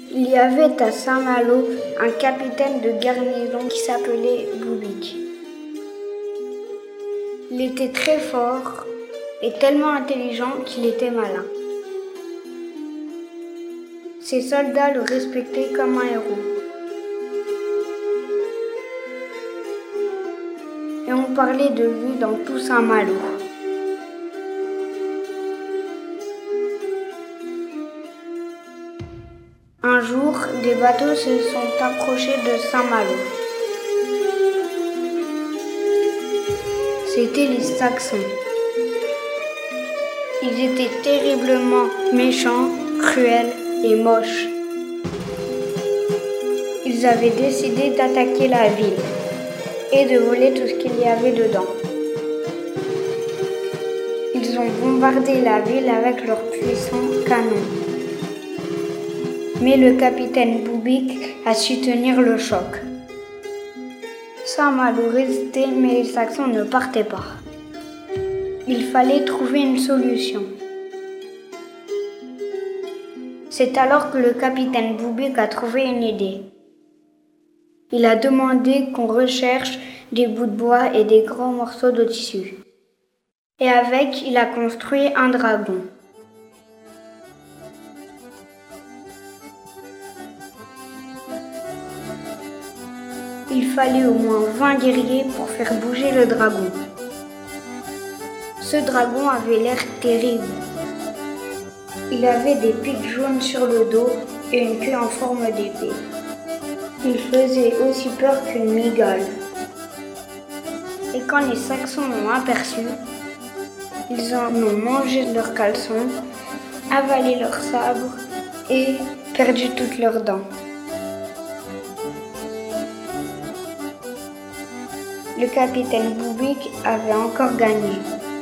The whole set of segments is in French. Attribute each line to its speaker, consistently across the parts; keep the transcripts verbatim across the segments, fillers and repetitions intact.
Speaker 1: Il y avait à Saint-Malo un capitaine de garnison qui s'appelait Boubik. Il était très fort et tellement intelligent qu'il était malin. Ses soldats le respectaient comme un héros. Et on parlait de lui dans tout Saint-Malo. Un jour, des bateaux se sont approchés de Saint-Malo. C'étaient les Saxons. Ils étaient terriblement méchants, cruels et moches. Ils avaient décidé d'attaquer la ville et de voler tout ce qu'il y avait dedans. Ils ont bombardé la ville avec leurs puissants canons. Mais le capitaine Boubik a su tenir le choc. Saint-Malo résistait, mais les Saxons ne partaient pas. Il fallait trouver une solution. C'est alors que le capitaine Boubik a trouvé une idée. Il a demandé qu'on recherche des bouts de bois et des grands morceaux de tissu. Et avec, il a construit un dragon. Il fallait au moins vingt guerriers pour faire bouger le dragon. Ce dragon avait l'air terrible. Il avait des pics jaunes sur le dos et une queue en forme d'épée. Il faisait aussi peur qu'une mygale. Et quand les Saxons l'ont aperçu, ils en ont mangé leurs caleçons, avalé leurs sabres et perdu toutes leurs dents. Le capitaine Boubik avait encore gagné.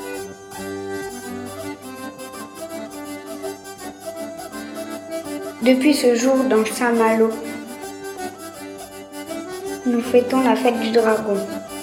Speaker 1: Depuis ce jour, dans Saint-Malo, nous fêtons la fête du dragon.